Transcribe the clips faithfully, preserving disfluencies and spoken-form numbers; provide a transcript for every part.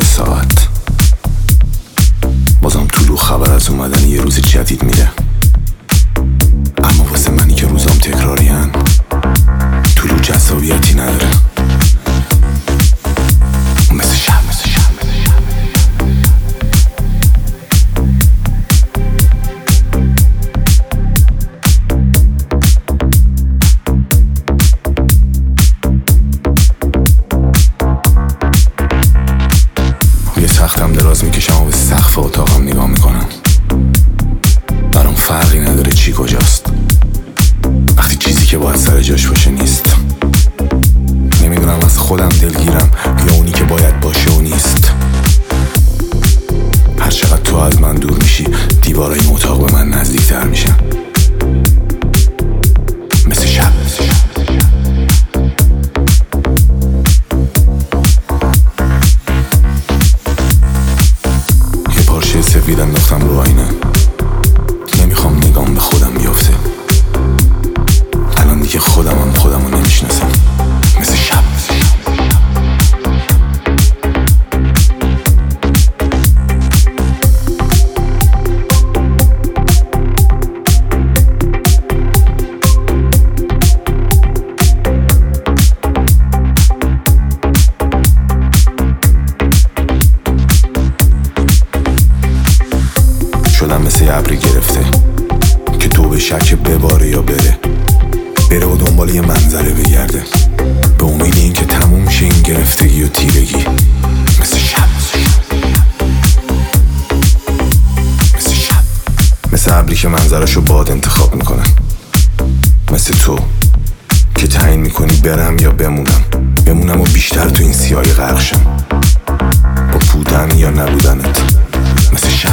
ساعت بازم طلوع خبر از اومدن یه روز جدید میده، اما واسه منی که روزام تکرارین طلوع جذابیتی نداره. مثل شب مثل شب یه تختم دراز میکشم و به سقف اتاقم نگاه میکنم. برام فرقی نداره چی کجاست وقتی چیزی که باید سر جاش باشه نیست. نمیدونم از خودم دلگیرم یا اونی که باید باشه و نیست. هر چقدر تو از من دور میشی دیوارای این اتاق به من نزدیکتر میشن. مثل شب یه پارچه سفید انداختم رو آینه، نمیخوام نگام به خودم بیافته. الان دیگه خودمم خودمو نمیشناسم. مثل شب شدم مثل یه ابری گرفته که تو به شک بباره یا بره بره و دنبال یه منظره بگرده به امید این که تموم شه این گرفتگی و تیرگی. مثل شب مثل شب مثل ابری که منظرشو باد انتخاب میکنن. مثل تو که تعیین میکنی برم یا بمونم بمونم و بیشتر تو این سیاهی غرق شم با بودن یا نبودنت. مثل شب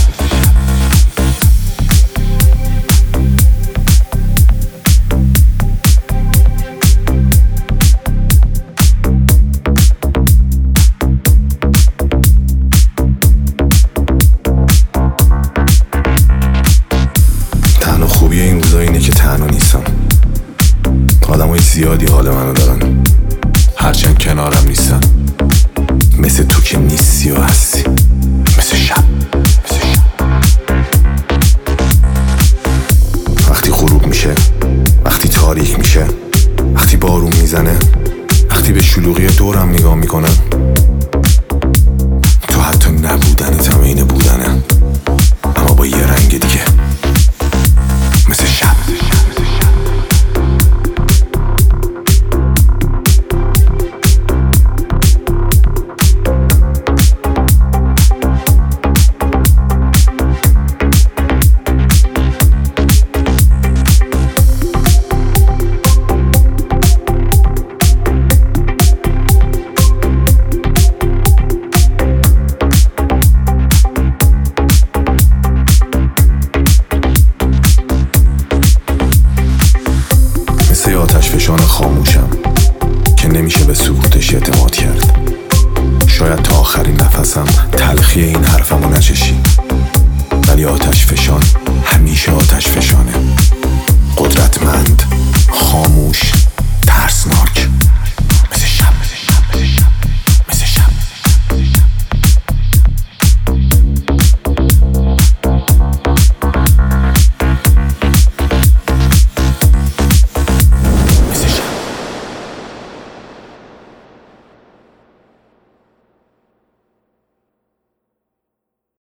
خوبی این روزا اینه که تنها نیستم. آدمای زیادی حال منو دارن هرچند کنارم نیستن. مثل تو که نیستی و هستی. مثل شب مثل شب وقتی غروب میشه، وقتی تاریک میشه، وقتی بارون میزنه، وقتی به شلوغی دورم نگاه میکنم، تو حتی نبودنت هم اینه بودنه اما با یه رنگ دیگه. مثل شب آتش فشان خاموشم که نمیشه به سکوتش اعتماد کرد. شاید تا آخرین نفسم تلخی این حرفمو نچشی، ولی آتش فشان همیشه آتش فشانه. قدرتمند، خاموش، ترسناک.